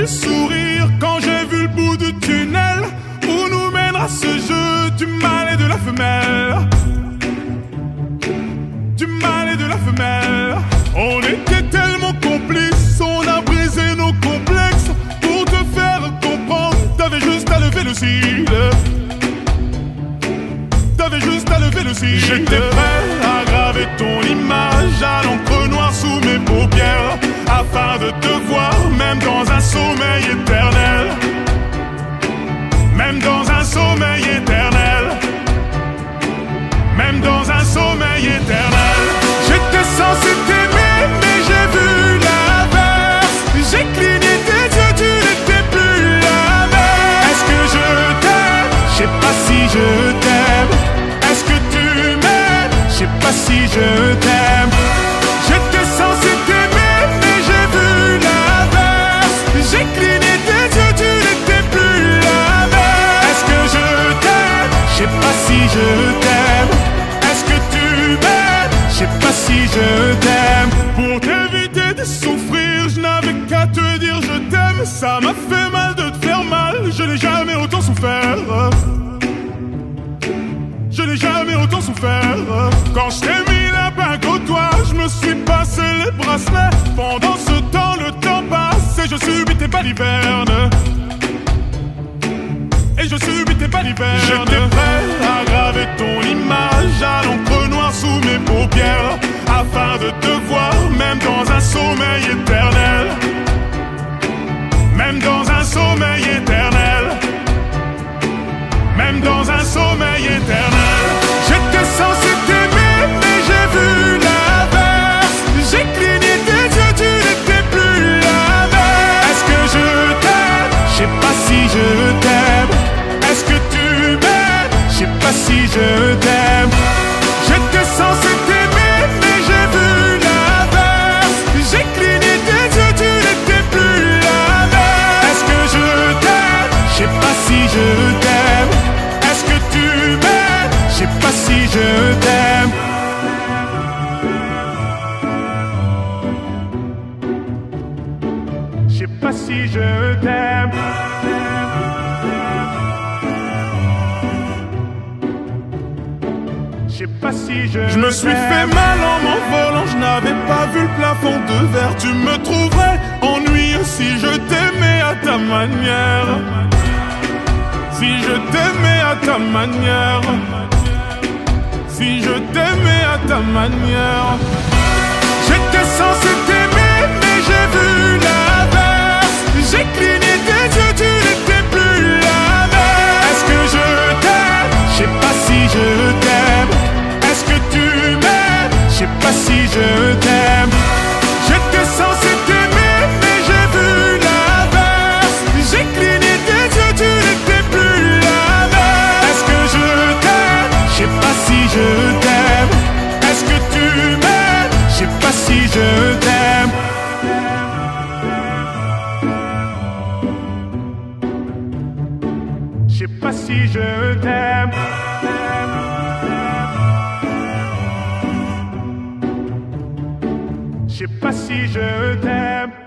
du sourire quand j'ai vu le bout du tunnel où nous mènera ce jeu du mâle et de la femelle. Du mâle et de la femelle. On était tellement complices, on a brisé nos complexes. Pour te faire comprendre, t'avais juste à lever le cil. T'avais juste à lever le cil. J'étais prêt à graver ton image à l'encre noire sous mes paupières, afin de te voir même dans un sommeil éternel. Même dans un sommeil éternel. Même dans un sommeil éternel. J'étais censé t'aimer, mais j'ai vu l'inverse. J'ai cligné tes yeux, tu n'étais plus la même. Est-ce que je t'aime? Je sais pas si je t'aime. Est-ce que tu m'aimes? Je sais pas si je t'aime. J'étais censé t'aimer, mais j'ai vu l'inverse. J'ai cligné tes yeux, tu n'étais plus la même. Est-ce que je t'aime? Je sais pas si je t'aime. Est-ce que tu m'aimes? Je sais pas si je t'aime. Pour t'éviter de souffrir, je n'avais qu'à te dire je t'aime. Ça m'a fait mal de te faire mal, je n'ai jamais autant souffert. Je n'ai jamais autant souffert. Quand je t'ai mis la bague au doigt, je me suis passé les bracelets. Pendant ce temps, le temps passe et je subis tes balivernes. Et je subis tes balivernes. J'étais prêt à graver ton image à l'encre noire sous mes paupières, afin de te voir même dans un sommeil éternel. Même dans un sommeil éternel. Même dans un sommeil éternel. J'étais censé t'aimer, mais j'ai vu l'inverse. J'ai cligné tes yeux, tu n'étais plus la même. Est-ce que je t'aime? Je sais pas si je t'aime. Est-ce que tu m'aimes? Je sais pas si je t'aime. J'étais censé t'aimer, mais j'ai vu l'inverse. J'ai cligné tes yeux, tu n'étais plus la même. Est-ce que je t'aime? Je sais pas si je t'aime. Est-ce que tu m'aimes? Je sais pas si je t'aime. Je sais pas si je t'aime. Je sais pas si je me suis fait mal en m'envolant, je n'avais pas vu le plafond de verre. Tu me trouverais ennuyeux si je t'aimais à ta manière. Si je t'aimais à ta manière. Si je t'aimais à ta manière. J'étais censé t'aimer, mais j'ai vu l'inverse. J'ai cligné tes yeux, tu n'étais plus la même. Est-ce que je t'aime? Je sais pas si je t'aime. Est-ce que tu m'aimes? Je sais pas si je t'aime. J'étais censé t'aimer, mais j'ai vu l'inverse. J'ai cligné tes yeux, tu n'étais plus la même. Est-ce que je t'aime? Je sais pas si je t'aime. Est-ce que tu m'aimes? Je sais pas si je t'aime. Je sais pas si je t'aime. Je sais pas si je t'aime.